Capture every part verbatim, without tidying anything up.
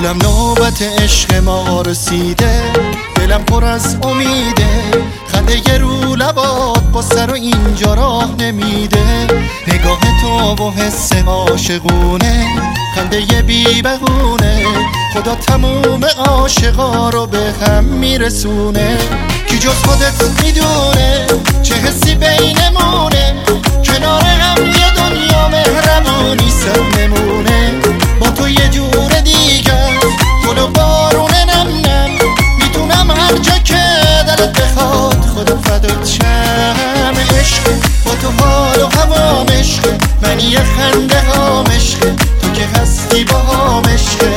گلم نوبت عشق ما رسیده، دلم پر از امیده، خنده ی رو لبات با سر و اینجا راه نمیده. نگاه تو و حس عاشقونه، خنده ی بی بهونه، خدا تموم عاشقا رو به هم میرسونه. کی جز خودت میدونه چه حسی بینمونه، کنار هم یه دنیا مهربونی سر نمونه. با تو یه جور دیگر گل و بارونه نم نم، میتونم هر جا که دلت بخواد خدا فدات شم. عشق با تو حال و هوام عشق، من یه خنده هام عشق، تو که هستی با هم عشق.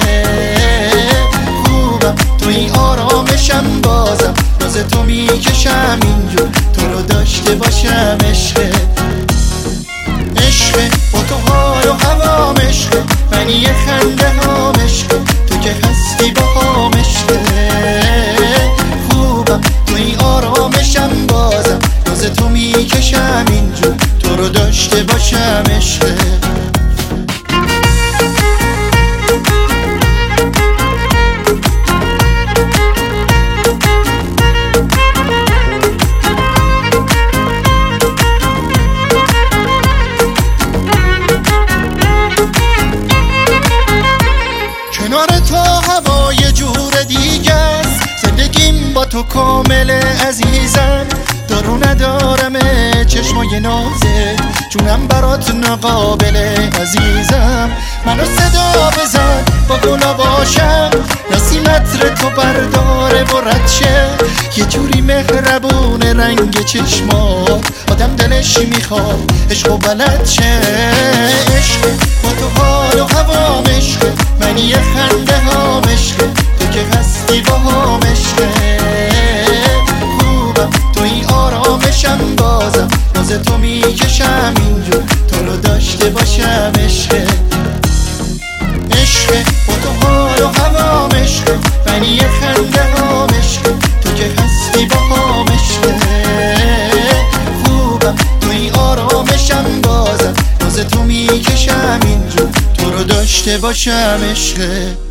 خوبم توی آرامشم بازم، راز تو میکشم اینجور تو رو داشته باشم. عشق عشق با تو حال و هوام عشق، من یه خنده هام عشق، تو که هستی با هم عشق. خوبم توی آرامشم بازم، راز تو میکشم اینجور تو رو داشته باشم. عشق کنار تو هوا یه جور دیگه است، زندگیم با تو کامله عزیزم. دارو ندارمه چشمای نازه، چونم برات ناقابله عزیزم. منو صدا بزن با گلا باشم، نسیم عطر تو برداره و رد شه. یه جوری مهربونه رنگ چشمات، آدم دلش میخواد عشق و بلد شه. عشق با تو حال و هوام عشق، من یه خنده هام عشق، تو که هستی با هم عشق. خوبم توی آرامشم بازم، راز تو میکشم اینجور تو رو داشته باشم. عشق عشق با تو حال و هوام عشق، من یه خنده هام عشق، تو که هستی با هم عشق. خوبم توی آرامشم بازم، راز تو میکشم اینجور تو رو داشته باشم. عشق